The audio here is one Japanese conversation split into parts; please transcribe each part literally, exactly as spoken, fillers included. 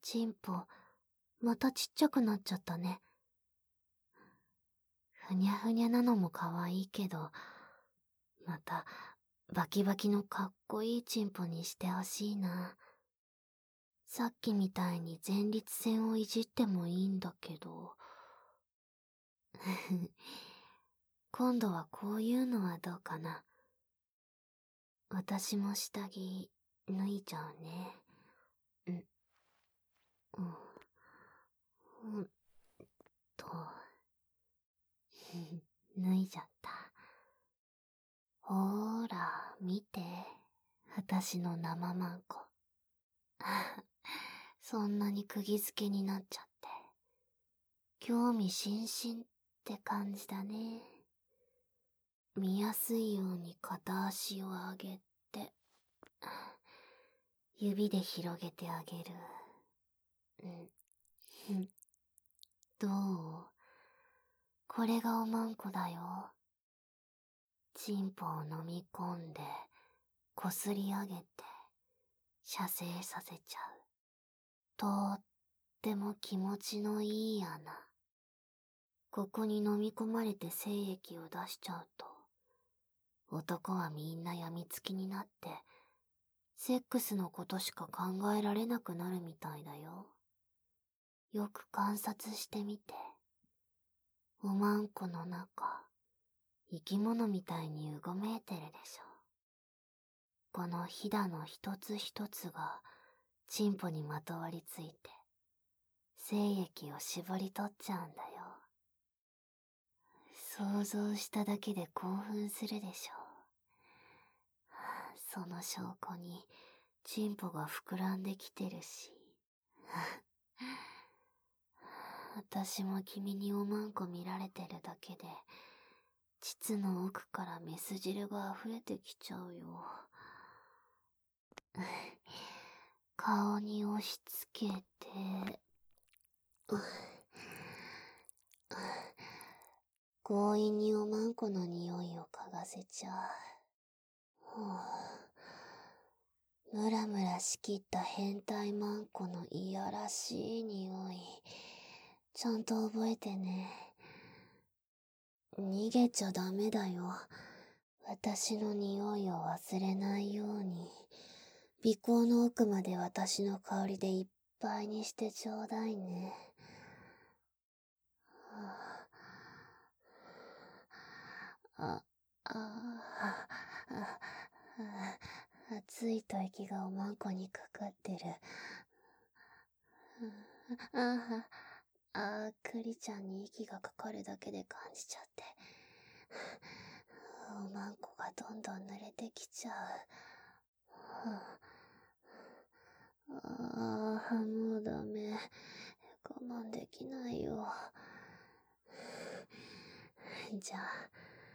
チンポ、またちっちゃくなっちゃったね。ふにゃふにゃなのも可愛いけど、また、バキバキのかっこいいチンポにしてほしいな。さっきみたいに前立腺をいじってもいいんだけど。今度はこういうのはどうかな。私も下着脱いじゃうね。うん。うん。うんと。脱いじゃった。ほーら、見て。私の生マンコ。そんなに釘付けになっちゃって。興味津々って感じだね。見やすいように片足を上げて、指で広げてあげる。うん。どう？これがおまんこだよ。チンポを飲み込んで、こすり上げて、射精させちゃう。とっても気持ちのいい穴。ここに飲み込まれて精液を出しちゃうと、男はみんな病みつきになって、セックスのことしか考えられなくなるみたいだよ。よく観察してみて。おまんこの中、生き物みたいにうごめいてるでしょ。このひだの一つ一つが、チンポにまとわりついて、精液を絞り取っちゃうんだよ。想像しただけで興奮するでしょ。その証拠に、チンポが膨らんできてるし。私も君におまんこ見られてるだけで、膣の奥からメス汁が溢れてきちゃうよ。顔に押し付けて、強引におまんこの匂いを嗅がせちゃう。ムラムラしきった変態マンコのいやらしい匂い。ちゃんと覚えてね。逃げちゃダメだよ。私の匂いを忘れないように。鼻孔の奥まで私の香りでいっぱいにしてちょうだいね。あ、あ、あ、あ、熱い吐息がおまんこにかかってる。ああ、ああ、クリちゃんに息がかかるだけで感じちゃって。おまんこがどんどん濡れてきちゃう。ああ、もうダメ。我慢できないよ。じゃあ、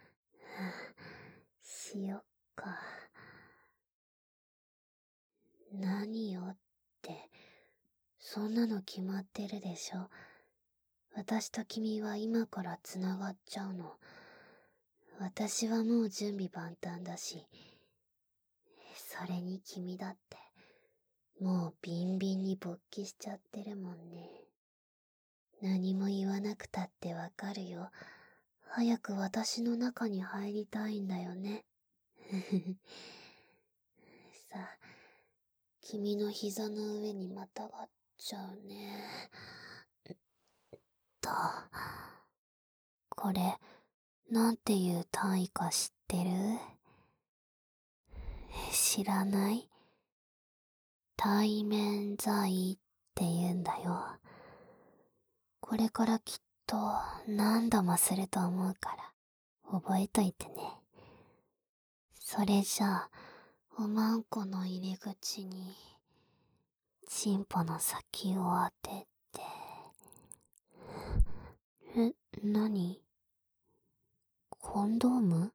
しよっか。何よって、そんなの決まってるでしょ。私と君は今から繋がっちゃうの。私はもう準備万端だし、それに君だって、もうビンビンに勃起しちゃってるもんね。何も言わなくたってわかるよ。早く私の中に入りたいんだよね。さあ、君の膝の上にまたがっちゃうね。と、これ、なんていう単位か知ってる？知らない？対面在って言うんだよ。これからきっと何度もすると思うから覚えといてね。それじゃあ、おまんこの入り口にチンポの先を当てて。え、なに？コンドーム？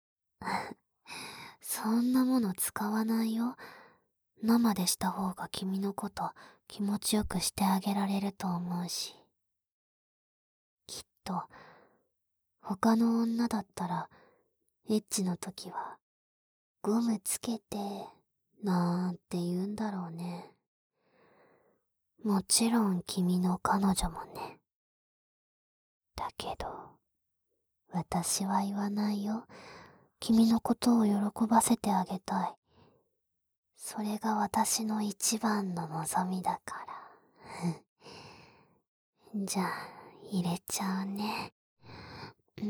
そんなもの使わないよ。生でした方が君のこと気持ちよくしてあげられると思うし。きっと、他の女だったら、エッチの時は、ゴムつけて、なんて言うんだろうね。 もちろん君の彼女もね。だけど、私は言わないよ。君のことを喜ばせてあげたい。それが私の一番の望みだから。じゃあ、入れちゃうね。うん。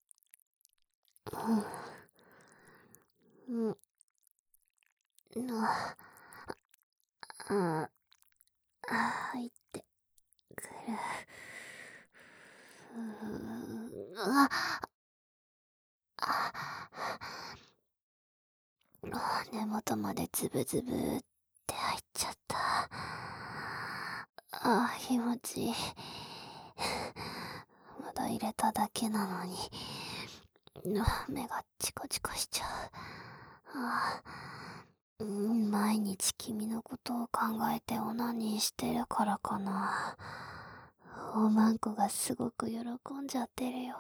うん。うん。あ、あ、入ってくる。うーあ、あ、根元までズブズブって入っちゃった。あ、気持ちいい。まだ入れただけなのに、目がチコチコしちゃう。ああ、毎日君のことを考えてオナニーしてるからかな。おまんこがすごく喜んじゃってるよ。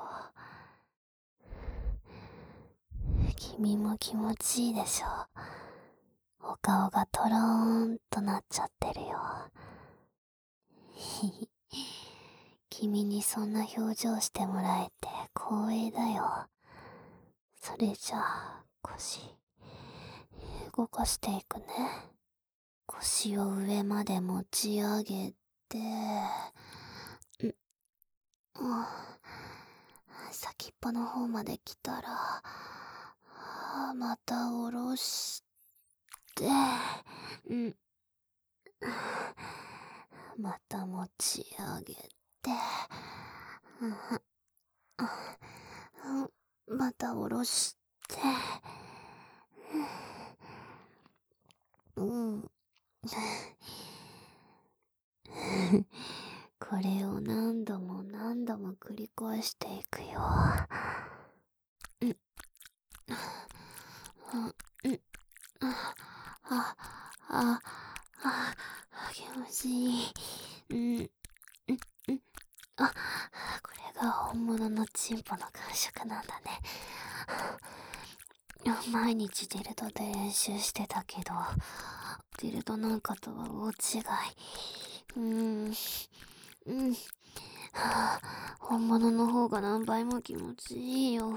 君も気持ちいいでしょ。お顔がトローンとなっちゃってるよ。ひひ。君にそんな表情してもらえて光栄だよ。それじゃあ、腰、動かしていくね。腰を上まで持ち上げて、ん、うん、先っぽの方まで来たら、また下ろして、うん、また持ち上げて、うん、また下ろして、うん。これを何度も何度も繰り返していくよ。うん、うん、あ、あ、あ、あ、気持ちいい。うん、うん、うん。あ、これが本物のチンポの感触なんだね。毎日ディルドで練習してたけど、ディルドなんかとは大違い。うーん、うん。はあ、本物の方が何倍も気持ちいいよ。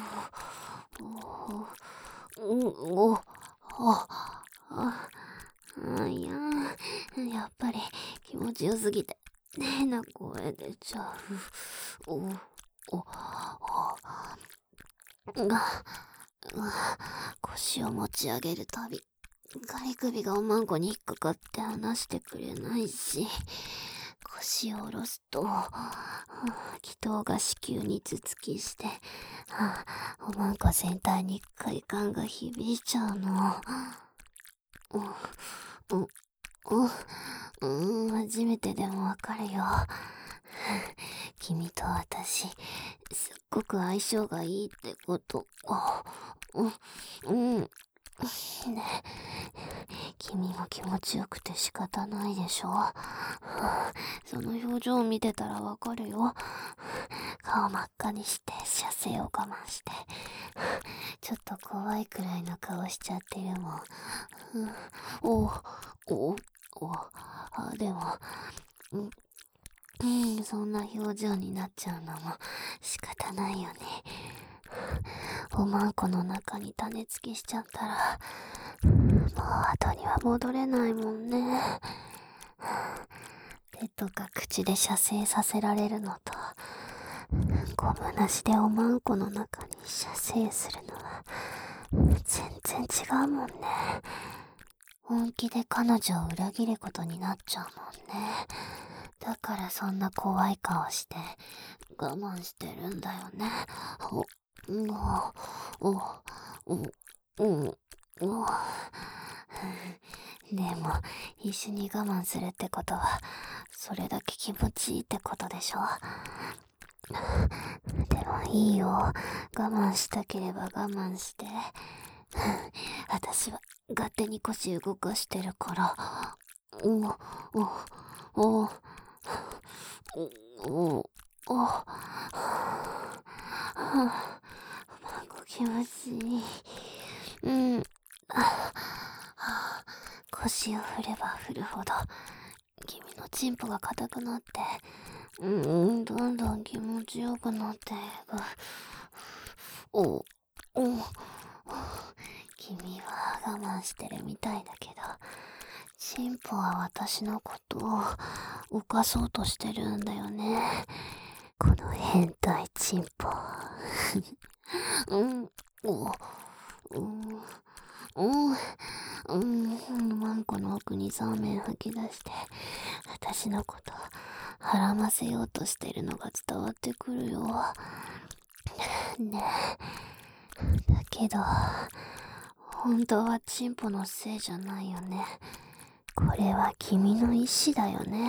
おお、お、あ、あ、あ、いや、やっぱり気持ちよすぎて変な声出ちゃう。お、お、お、が、腰を持ち上げるたび、ガリ首がおまんこに引っかかって離してくれないし、腰を下ろすと、気筒が子宮に頭突きして、おまんこ全体に快感が響いちゃうの。お、お、お、うん、初めてでもわかるよ。君と私、すっごく相性がいいってこと。うん、うん。ね、君も気持ちよくて仕方ないでしょ。その表情を見てたらわかるよ。顔真っ赤にして射精を我慢して、ちょっと怖いくらいの顔しちゃってるもん。おおおあ、でも、うん、そんな表情になっちゃうのも仕方ないよね。おまんこの中に種付きしちゃったら、もう後には戻れないもんね。手とか口で射精させられるのと、ゴムなしでおまんこの中に射精するのは、全然違うもんね。本気で彼女を裏切ることになっちゃうもんね。だからそんな怖い顔して我慢してるんだよね。お、お、お、お、お、お。でも、一緒に我慢するってことは、それだけ気持ちいいってことでしょ。でもいいよ。我慢したければ我慢して。私は勝手に腰動かしてるから。お、お、お、お、お、お、はあ、気持ちいい。うん。はあ、腰を振れば振るほど、君のチンポが硬くなって、うん、どんどん気持ちよくなっていく。お、お、君は我慢してるみたいだけど、チンポは私のことを犯そうとしてるんだよね。この変態チンポ。うん、お、うん、うん、うん、マンコの奥にそうめん吐き出して、私のことはらませようとしてるのが伝わってくるよ。ねえ。だけど、本当はチンポのせいじゃないよね。これは君の意志だよね。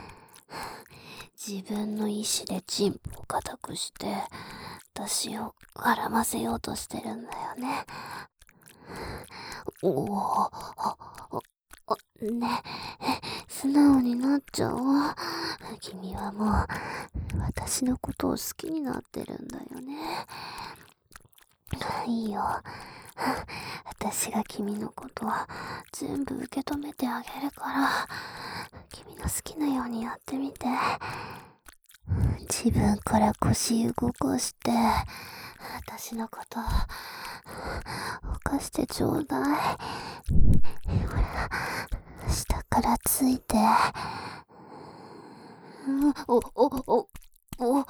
自分の意志でチンポを固くして、私をはらませようとしてるんだよね。おお、ねえ、素直になっちゃおう。君はもう、私のことを好きになってるんだよね。いいよ。私が君のことは全部受け止めてあげるから、君の好きなようにやってみて。自分から腰動かして、私のこと犯してちょうだい。ほら、下からついて。お、お、お、お、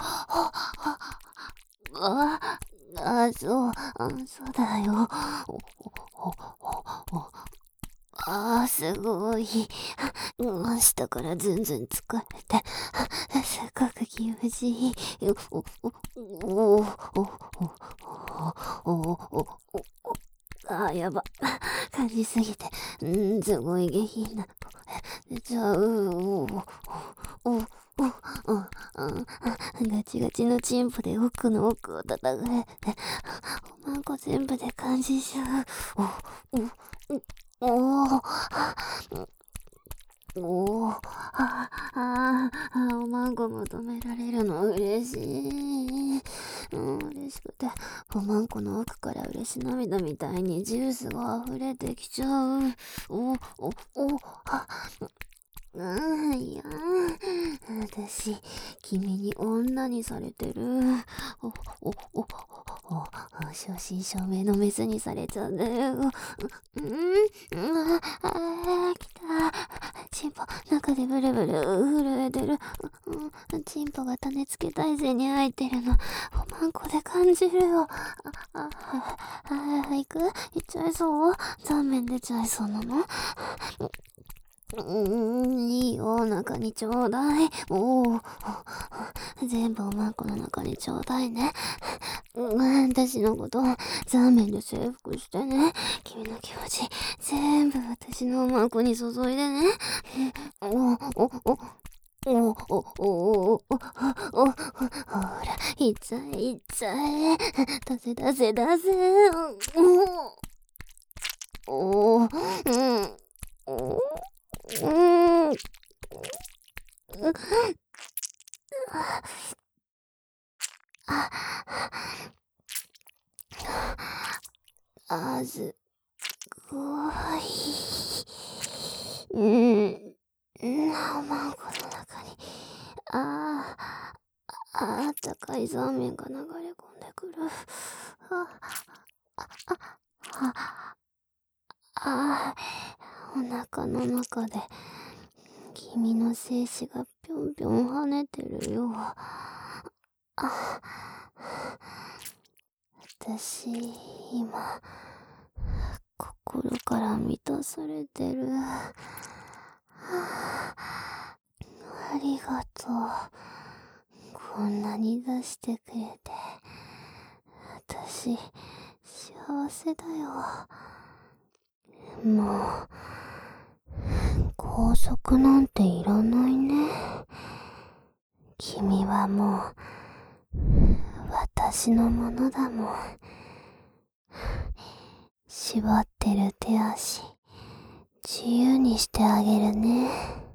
あ、あ、そう、あ、そうだよ。お、お、お、お、ああ、すごい。うん、下からずんずん疲れて、すっごく気持ちいい。お、お、お、お、お、お、お、お、ああ、やば。感じすぎて、うん、すごい下品な声出ちゃう。お、お、お、お、ガチガチのチンポで奥の奥を叩かれて、おまんこ全部で感じちゃう。お、お、お、おお、ああ、あ、おまんこ求められるの嬉しい。うん、嬉しくて、おまんこの奥から嬉し涙みたいにジュースが溢れてきちゃう。お、お、お、あ、うん、いや、私、君に女にされてる。お、お、お、お、正真正銘のメスにされちゃってる。うん、うん、ああ、来た。チンポ、中でブルブル震えてる。うん、チンポが種付け体勢に入ってるの、おまんこで感じるよ。あ、あ、あ、行く？行っちゃいそう？残面出ちゃいそうなの？うーん、いいよ、中にちょうだい。おお、全部おまんこの中にちょうだいね。うん、私のこと、ザーメンで征服してね。君の気持ち、全部私のおまんこに注いでね。おお、おお、おお、おお、おお、ほら、いっちゃえ、いっちゃえ。出せ、出せ、出せ。おお、うん、おお。うーん。あ、あ、すごい。うん。おまんこの中に、ああ、あったかいザーメンが流れ込んでくる。あ、あ、あ、あ、お腹の中で、君の精子がぴょんぴょん跳ねてるよ。あ、私、今、心から満たされてる。ありがとう。こんなに出してくれて。私、幸せだよ。もう、拘束なんていらないね。君はもう、私のものだもん。縛ってる手足、自由にしてあげるね。